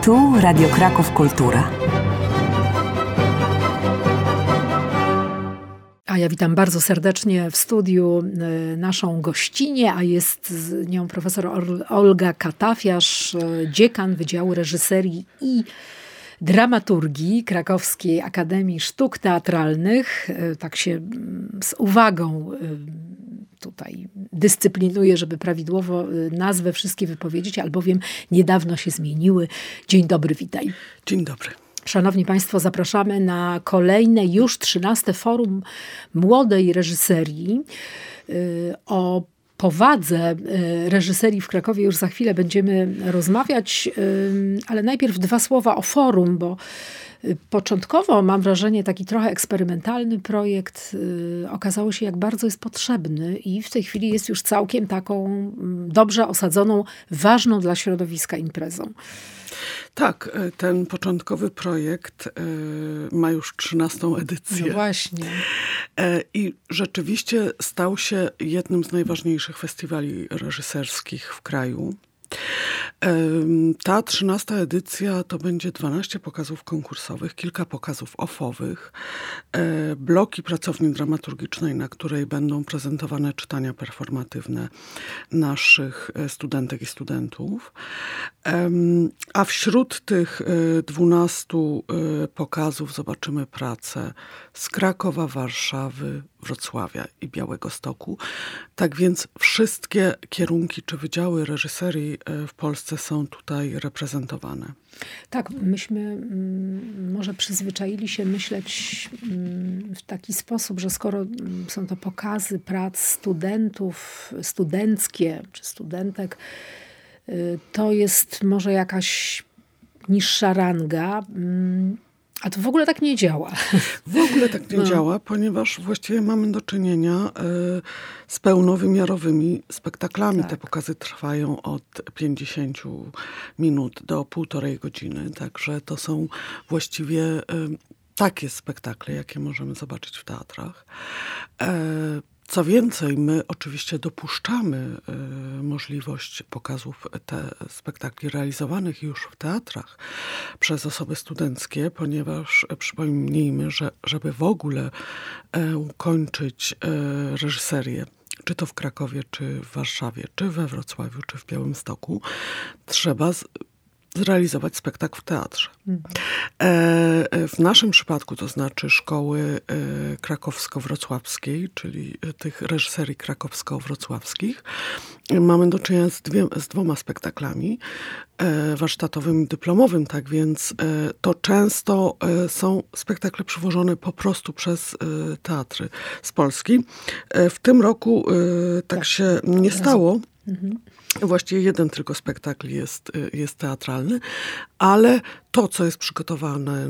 Tu Radio Kraków Kultura. A ja witam bardzo serdecznie w studiu naszą gościnię, a jest z nią profesor Olga Katafiasz, dziekan Wydziału Reżyserii i Dramaturgii Krakowskiej Akademii Sztuk Teatralnych. Tak się z uwagą tutaj dyscyplinuję, żeby prawidłowo nazwę wszystkie wypowiedzieć, albowiem niedawno się zmieniły. Dzień dobry, witaj. Dzień dobry. Szanowni Państwo, zapraszamy na kolejne, już 13. Forum Młodej Reżyserii. O powadze reżyserii w Krakowie już za chwilę będziemy rozmawiać, ale najpierw dwa słowa o forum, bo początkowo, mam wrażenie, taki trochę eksperymentalny projekt okazało się, jak bardzo jest potrzebny i w tej chwili jest już całkiem taką dobrze osadzoną, ważną dla środowiska imprezą. Tak, ten początkowy projekt ma już 13. edycję. No właśnie. I rzeczywiście stał się jednym z najważniejszych festiwali reżyserskich w kraju. Ta 13. edycja to będzie 12 pokazów konkursowych, kilka pokazów ofowych, bloki pracowni dramaturgicznej, na której będą prezentowane czytania performatywne naszych studentek i studentów. A wśród tych 12 pokazów zobaczymy pracę z Krakowa, Warszawy, Wrocławia i Białegostoku. Tak więc wszystkie kierunki czy wydziały reżyserii w Polsce są tutaj reprezentowane. Tak, myśmy może przyzwyczaili się myśleć w taki sposób, że skoro są to pokazy prac studentów, studenckie czy studentek, to jest może jakaś niższa ranga. A to w ogóle tak nie działa. W ogóle tak nie działa, ponieważ właściwie mamy do czynienia z pełnowymiarowymi spektaklami. Tak. Te pokazy trwają od 50 minut do 1,5 godziny. Także to są właściwie takie spektakle, jakie możemy zobaczyć w teatrach. Co więcej, my oczywiście dopuszczamy możliwość pokazów spektakli realizowanych już w teatrach przez osoby studenckie, ponieważ przypomnijmy, że żeby w ogóle ukończyć reżyserię, czy to w Krakowie, czy w Warszawie, czy we Wrocławiu, czy w Białymstoku, trzeba zrealizować spektakl w teatrze. W naszym przypadku, to znaczy szkoły krakowsko-wrocławskiej, czyli tych reżyserii krakowsko-wrocławskich, mamy do czynienia z 2 spektaklami, warsztatowym i dyplomowym, tak więc to często są spektakle przywożone po prostu przez teatry z Polski. W tym roku tak się nie stało. Właściwie jeden tylko spektakl jest teatralny, ale to, co jest przygotowane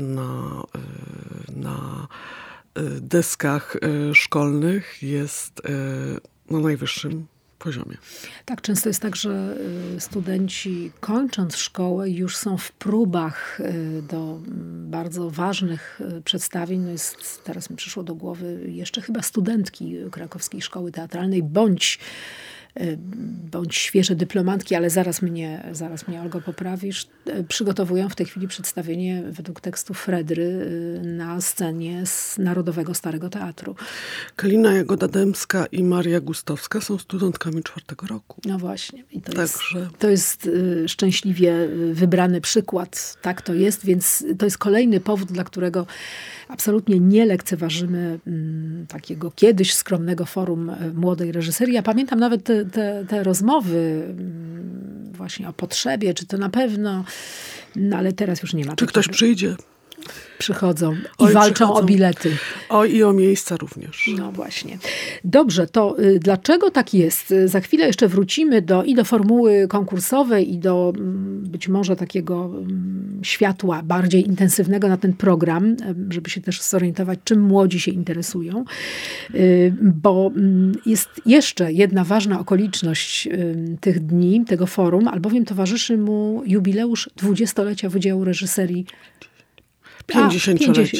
na deskach szkolnych, jest na najwyższym poziomie. Tak, często jest tak, że studenci kończąc szkołę już są w próbach do bardzo ważnych przedstawień. No teraz mi przyszło do głowy jeszcze chyba studentki Krakowskiej Szkoły Teatralnej, bądź świeże dyplomantki, ale zaraz mnie Olgo poprawisz, przygotowują w tej chwili przedstawienie według tekstu Fredry na scenie z Narodowego Starego Teatru. Kalina Jagoda-Dębska i Maria Gustowska są studentkami 4. roku. No właśnie. I to jest szczęśliwie wybrany przykład. Tak to jest, więc to jest kolejny powód, dla którego absolutnie nie lekceważymy takiego kiedyś skromnego forum młodej reżyserii. Ja pamiętam nawet te rozmowy właśnie o potrzebie, czy to na pewno, no ale teraz już nie ma. Czy ktoś przyjdzie? Przychodzą i walczą o bilety. I o miejsca również. No właśnie. Dobrze, to dlaczego tak jest? Za chwilę jeszcze wrócimy do formuły konkursowej i do być może takiego światła bardziej intensywnego na ten program, żeby się też zorientować, czym młodzi się interesują. Bo jest jeszcze jedna ważna okoliczność tych dni, tego forum, albowiem towarzyszy mu jubileusz 20-lecia Wydziału Reżyserii. 50-lecia.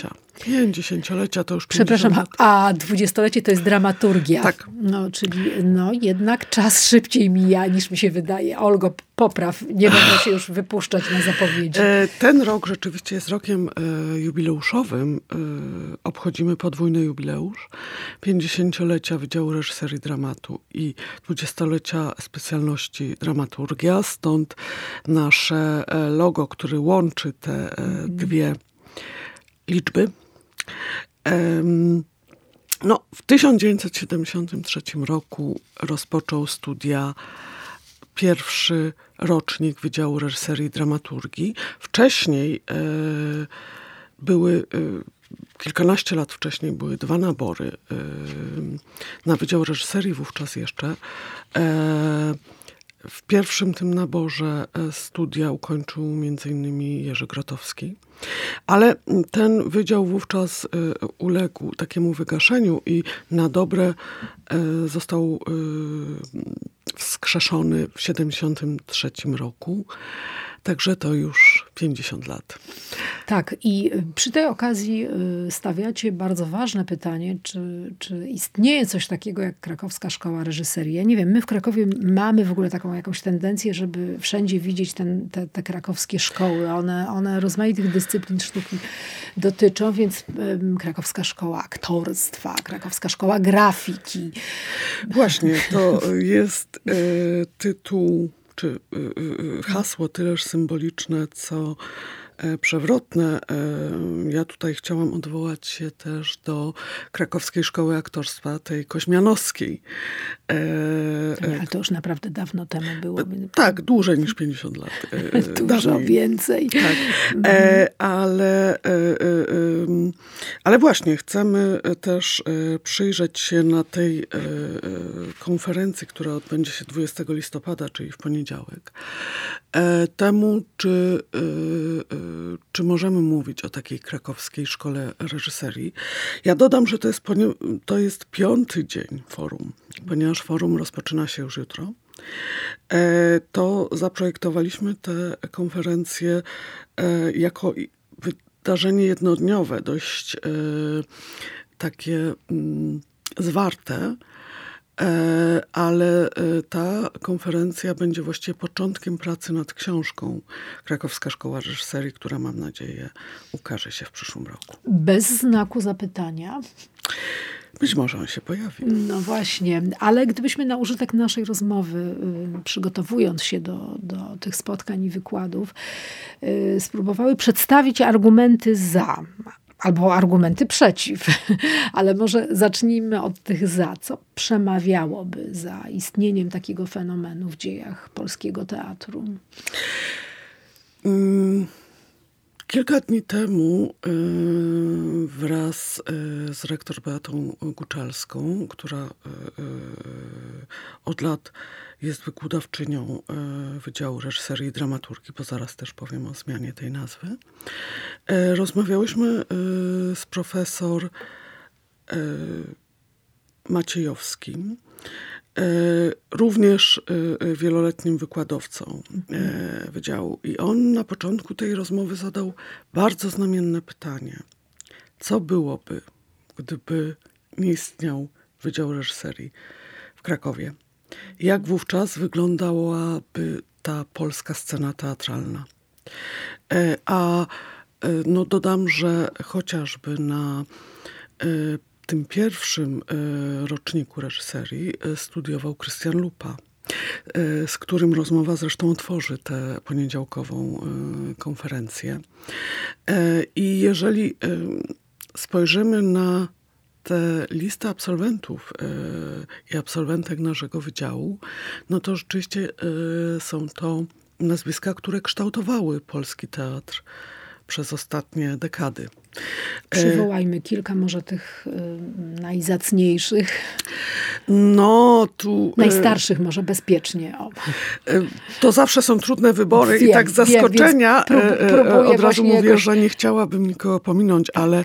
50-lecia to już 50 Przepraszam, lat. a 20-lecie to jest dramaturgia. Tak. No, czyli jednak czas szybciej mija, niż mi się wydaje. Olgo, popraw, nie będę się już wypuszczać na zapowiedzi. Ten rok rzeczywiście jest rokiem jubileuszowym. Obchodzimy podwójny jubileusz. 50-lecia Wydziału Reżyserii Dramatu i 20-lecia specjalności dramaturgia. Stąd nasze logo, który łączy te dwie liczby. W 1973 roku rozpoczął studia pierwszy rocznik Wydziału Reżyserii i Dramaturgii. Wcześniej kilkanaście lat wcześniej były 2 nabory na Wydział Reżyserii wówczas jeszcze. W pierwszym tym naborze studia ukończył m.in. Jerzy Grotowski. Ale ten wydział wówczas uległ takiemu wygaszeniu i na dobre został wskrzeszony w 1973 roku. Także to już 50 lat. Tak, i przy tej okazji stawiacie bardzo ważne pytanie, czy istnieje coś takiego jak Krakowska Szkoła Reżyserii. Ja nie wiem, my w Krakowie mamy w ogóle taką jakąś tendencję, żeby wszędzie widzieć te krakowskie szkoły. One rozmaitych dyscyplin sztuki dotyczą, więc Krakowska Szkoła Aktorstwa, Krakowska Szkoła Grafiki. Właśnie, to jest tytuł czy hasło tyleż symboliczne, co przewrotne. Ja tutaj chciałam odwołać się też do Krakowskiej Szkoły Aktorstwa, tej koźmianowskiej. Ale to już naprawdę dawno temu było. Tak, dłużej niż 50 lat. Dużo więcej. Tak. Ale właśnie chcemy też przyjrzeć się na tej konferencji, która odbędzie się 20 listopada, czyli w poniedziałek, temu, czy możemy mówić o takiej krakowskiej szkole reżyserii. Ja dodam, że to jest 5. dzień forum, ponieważ forum rozpoczyna się już jutro. To zaprojektowaliśmy tę konferencję jako wydarzenie jednodniowe, dość takie zwarte, ale ta konferencja będzie właściwie początkiem pracy nad książką Krakowska Szkoła Reżyserii, która, mam nadzieję, ukaże się w przyszłym roku. Bez znaku zapytania. Być może on się pojawi. No właśnie, ale gdybyśmy na użytek naszej rozmowy, przygotowując się do tych spotkań i wykładów, spróbowały przedstawić argumenty za, albo argumenty przeciw. Ale może zacznijmy od tych za. Co przemawiałoby za istnieniem takiego fenomenu w dziejach polskiego teatru? Kilka dni temu wraz z rektor Beatą Guczalską, która od lat jest wykładowczynią Wydziału Reżyserii i Dramaturgii, bo zaraz też powiem o zmianie tej nazwy, rozmawiałyśmy z profesor Maciejowskim, również wieloletnim wykładowcą wydziału. I on na początku tej rozmowy zadał bardzo znamienne pytanie. Co byłoby, gdyby nie istniał Wydział Reżyserii w Krakowie? Jak wówczas wyglądałaby ta polska scena teatralna? Dodam, że chociażby na tym pierwszym roczniku reżyserii studiował Krystian Lupa, z którym rozmowa zresztą otworzy tę poniedziałkową konferencję. I jeżeli spojrzymy na tę listę absolwentów i absolwentek naszego wydziału, no to rzeczywiście są to nazwiska, które kształtowały polski teatr przez ostatnie dekady. Przywołajmy kilka może tych najzacniejszych. No, tu... Najstarszych może bezpiecznie. To zawsze są trudne wybory i tak z zaskoczenia od razu mówię, że nie chciałabym nikogo pominąć, ale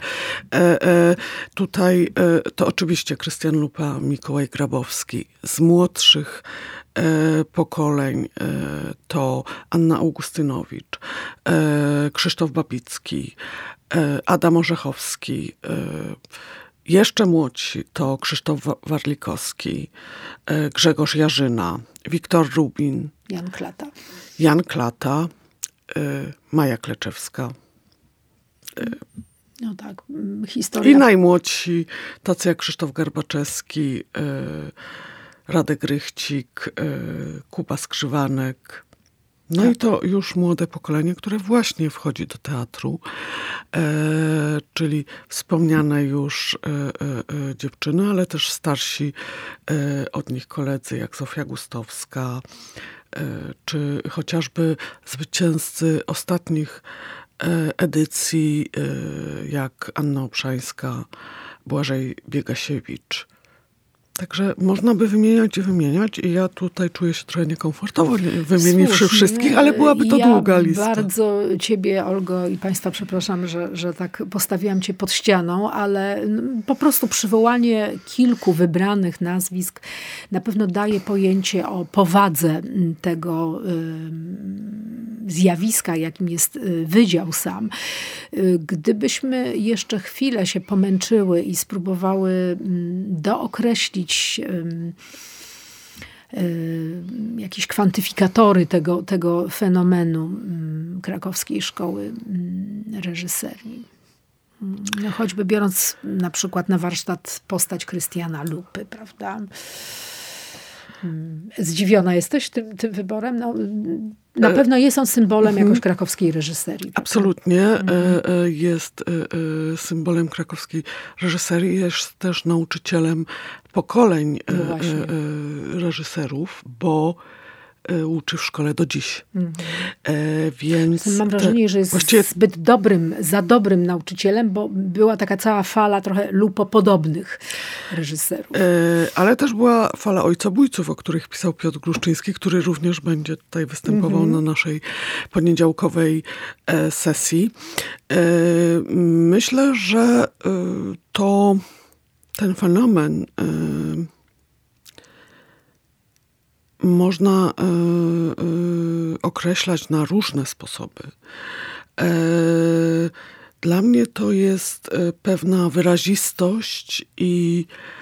tutaj to oczywiście Krystian Lupa, Mikołaj Grabowski. Z młodszych pokoleń to Anna Augustynowicz, Krzysztof Babicki, Adam Orzechowski. Jeszcze młodsi to Krzysztof Warlikowski, Grzegorz Jarzyna, Wiktor Rubin, Jan Klata, Maja Kleczewska. No tak, historia. I najmłodsi, tacy jak Krzysztof Garbaczewski, Radek Rychcik, Kuba Skrzywanek. No tak. I to już młode pokolenie, które właśnie wchodzi do teatru, czyli wspomniane już dziewczyny, ale też starsi od nich koledzy, jak Zofia Gustowska, czy chociażby zwycięzcy ostatnich edycji, jak Anna Obszańska, Błażej Biegasiewicz. Także można by wymieniać i ja tutaj czuję się trochę niekomfortowo, wymieniwszy wszystkich, ale byłaby to długa lista. Bardzo ciebie, Olgo, i państwa przepraszam, że tak postawiłam cię pod ścianą, ale po prostu przywołanie kilku wybranych nazwisk na pewno daje pojęcie o powadze tego zjawiska, jakim jest wydział sam. Gdybyśmy jeszcze chwilę się pomęczyły i spróbowały dookreślić jakieś kwantyfikatory tego fenomenu krakowskiej szkoły reżyserii. No, choćby biorąc na przykład na warsztat postać Krystiana Lupy, prawda? Zdziwiona jesteś tym wyborem? No, na pewno jest on symbolem jakoś krakowskiej reżyserii. Absolutnie. Jest symbolem krakowskiej reżyserii. Jest też nauczycielem pokoleń reżyserów, bo uczy w szkole do dziś. Więc mam wrażenie, że jest za dobrym nauczycielem, bo była taka cała fala trochę lupopodobnych reżyserów. Ale też była fala ojcobójców, o których pisał Piotr Gruszczyński, który również będzie tutaj występował na naszej poniedziałkowej sesji. Myślę, że ten fenomen można określać na różne sposoby. Dla mnie to jest pewna wyrazistość i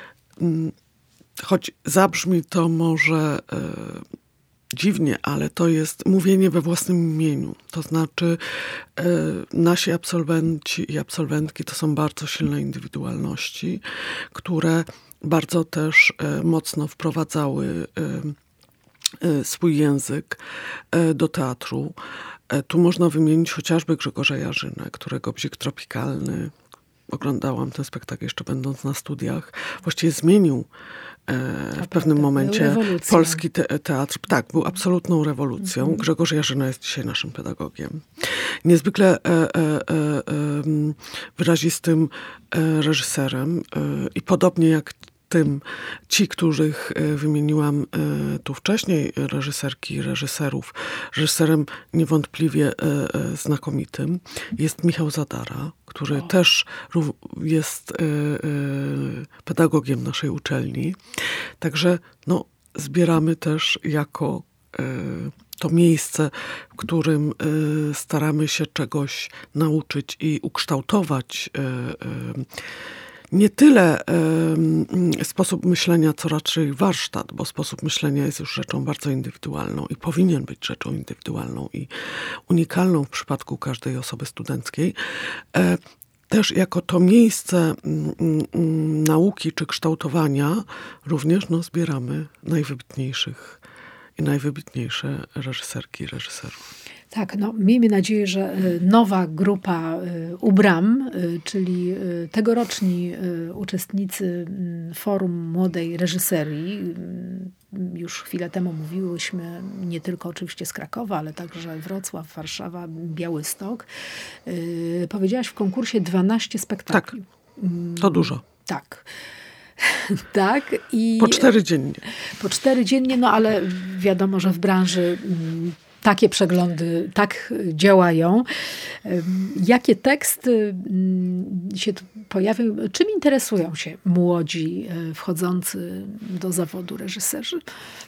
choć zabrzmi to może dziwnie, ale to jest mówienie we własnym imieniu. To znaczy nasi absolwenci i absolwentki to są bardzo silne indywidualności, które bardzo też mocno wprowadzały swój język do teatru. Tu można wymienić chociażby Grzegorza Jarzynę, którego Bzik Tropikalny, oglądałam ten spektakl jeszcze będąc na studiach, właściwie zmienił w pewnym momencie polski teatr. Tak, był absolutną rewolucją. Grzegorz Jarzyna jest dzisiaj naszym pedagogiem. Niezwykle wyrazistym reżyserem i podobnie jak ci, których wymieniłam tu wcześniej, reżyserki i reżyserów, reżyserem niewątpliwie znakomitym jest Michał Zadara, który też jest pedagogiem naszej uczelni. Także zbieramy też jako to miejsce, w którym staramy się czegoś nauczyć i ukształtować nie tyle sposób myślenia, co raczej warsztat, bo sposób myślenia jest już rzeczą bardzo indywidualną i powinien być rzeczą indywidualną i unikalną w przypadku każdej osoby studenckiej. Też jako to miejsce nauki czy kształtowania również zbieramy najwybitniejszych i najwybitniejsze reżyserki i reżyserów. Tak, miejmy nadzieję, że nowa grupa UBRAM, czyli tegoroczni uczestnicy Forum Młodej Reżyserii, już chwilę temu mówiłyśmy, nie tylko oczywiście z Krakowa, ale także Wrocław, Warszawa, Białystok. Powiedziałaś w konkursie 12 spektakli. Tak, to dużo. Tak. Tak. Po 4 dziennie. Po 4 dziennie, no ale wiadomo, że w branży takie przeglądy tak działają. Jakie teksty się tu pojawią? Czym interesują się młodzi wchodzący do zawodu reżyserzy?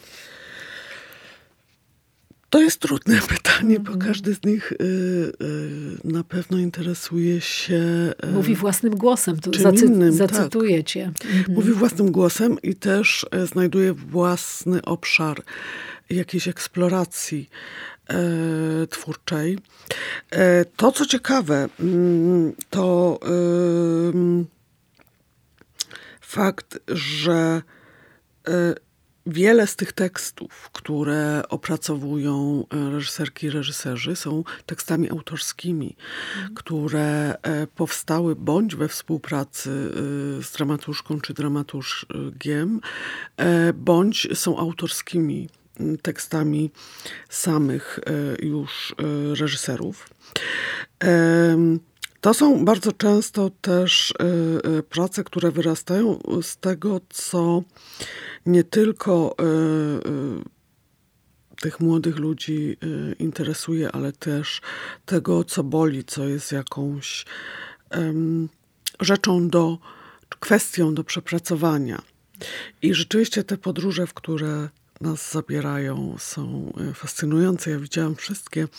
To jest trudne pytanie, bo każdy z nich na pewno interesuje się... Mówi własnym głosem, tu zacytuję cię. Mówi własnym głosem i też znajduje własny obszar jakiejś eksploracji twórczej. To, co ciekawe, to fakt, że wiele z tych tekstów, które opracowują reżyserki i reżyserzy, są tekstami autorskimi, które powstały bądź we współpracy z dramaturżką czy dramaturgiem, bądź są autorskimi tekstami samych już reżyserów. To są bardzo często też prace, które wyrastają z tego, co nie tylko tych młodych ludzi interesuje, ale też tego, co boli, co jest jakąś kwestią do przepracowania. I rzeczywiście te podróże, w które nas zabierają, są fascynujące. Ja widziałam wszystkie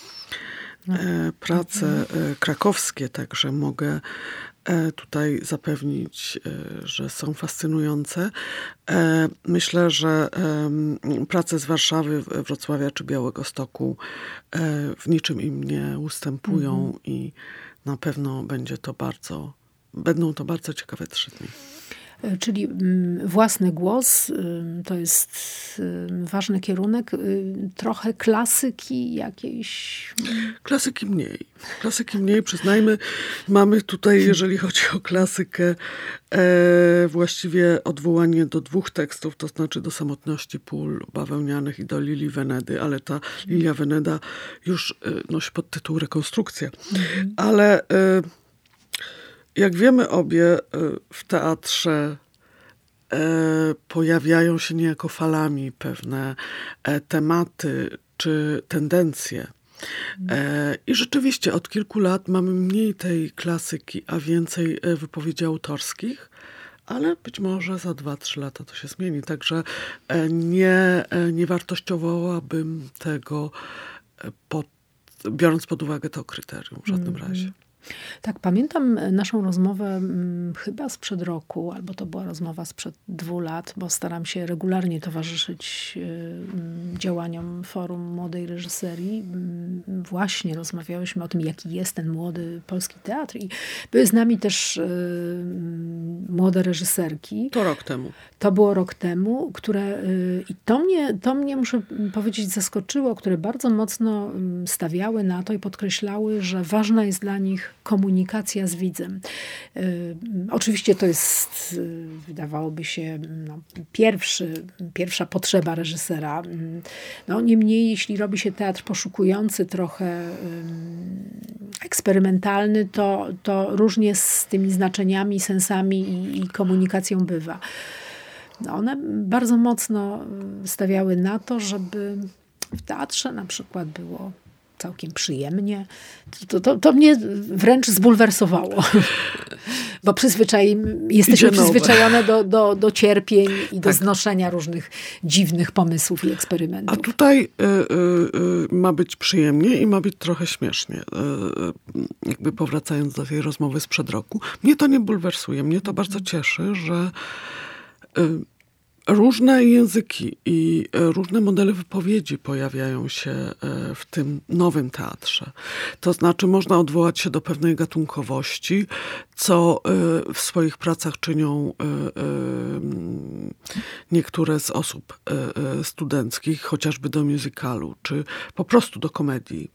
prace krakowskie, także mogę tutaj zapewnić, że są fascynujące. Myślę, że prace z Warszawy, Wrocławia czy Białegostoku w niczym im nie ustępują i na pewno będą to bardzo ciekawe 3 dni. Czyli własny głos to jest ważny kierunek. Trochę klasyki jakiejś? Klasyki mniej, przyznajmy. Mamy tutaj, jeżeli chodzi o klasykę, właściwie odwołanie do 2 tekstów, to znaczy do Samotności pól bawełnianych i do Lilii Venedy, ale ta Lilia Veneda już nosi podtytuł Rekonstrukcja. Ale jak wiemy obie, w teatrze pojawiają się niejako falami pewne tematy czy tendencje. I rzeczywiście od kilku lat mamy mniej tej klasyki, a więcej wypowiedzi autorskich, ale być może za 2-3 lata to się zmieni. Także nie wartościowałabym tego, biorąc pod uwagę to kryterium w żadnym razie. Tak, pamiętam naszą rozmowę chyba sprzed roku, albo to była rozmowa sprzed 2 lat, bo staram się regularnie towarzyszyć działaniom Forum Młodej Reżyserii. Właśnie rozmawiałyśmy o tym, jaki jest ten młody polski teatr i były z nami też młode reżyserki. To rok temu. To było rok temu, które i to mnie, muszę powiedzieć, zaskoczyło, które bardzo mocno stawiały na to i podkreślały, że ważna jest dla nich komunikacja z widzem. Oczywiście to jest, wydawałoby się, pierwsza potrzeba reżysera. No, niemniej, jeśli robi się teatr poszukujący, trochę eksperymentalny, to różnie z tymi znaczeniami, sensami i komunikacją bywa. No, one bardzo mocno stawiały na to, żeby w teatrze na przykład było całkiem przyjemnie. To mnie wręcz zbulwersowało. Bo jesteśmy przyzwyczajone do cierpień i do znoszenia różnych dziwnych pomysłów i eksperymentów. A tutaj ma być przyjemnie i ma być trochę śmiesznie. Jakby powracając do tej rozmowy sprzed roku. Mnie to nie bulwersuje. Mnie to bardzo cieszy, że różne języki i różne modele wypowiedzi pojawiają się w tym nowym teatrze. To znaczy można odwołać się do pewnej gatunkowości, co w swoich pracach czynią niektóre z osób studenckich, chociażby do musicalu, czy po prostu do komedii.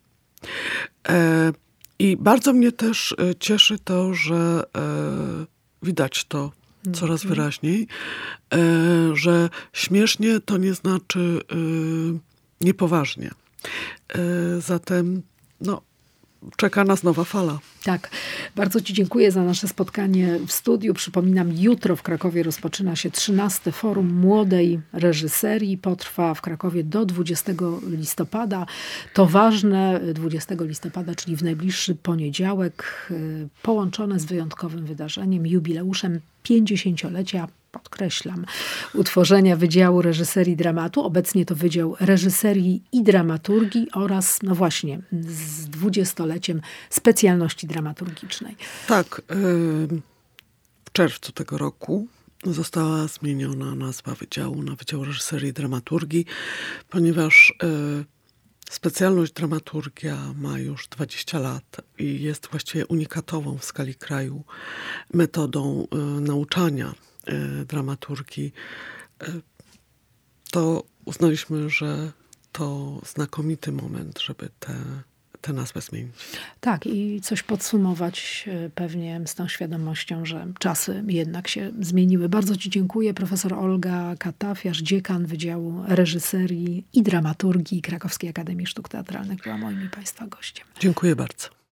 I bardzo mnie też cieszy to, że widać to coraz wyraźniej, że śmiesznie to nie znaczy niepoważnie. Zatem czeka nas nowa fala. Tak. Bardzo Ci dziękuję za nasze spotkanie w studiu. Przypominam, jutro w Krakowie rozpoczyna się 13. Forum Młodej Reżyserii. Potrwa w Krakowie do 20 listopada. To ważne, 20 listopada, czyli w najbliższy poniedziałek, połączone z wyjątkowym wydarzeniem, jubileuszem 50-lecia, podkreślam, utworzenia Wydziału Reżyserii Dramatu. Obecnie to Wydział Reżyserii i Dramaturgii oraz, no właśnie, z 20-leciem specjalności dramaturgicznej. Tak, w czerwcu tego roku została zmieniona nazwa wydziału na Wydział Reżyserii i Dramaturgii, ponieważ specjalność dramaturgia ma już 20 lat i jest właściwie unikatową w skali kraju metodą nauczania dramaturgii. To uznaliśmy, że to znakomity moment, żeby tę nazwę zmienić. Tak, i coś podsumować pewnie z tą świadomością, że czasy jednak się zmieniły. Bardzo Ci dziękuję. Profesor Olga Katafiarz, dziekan Wydziału Reżyserii i Dramaturgii Krakowskiej Akademii Sztuk Teatralnych, była moim i Państwa gościem. Dziękuję bardzo.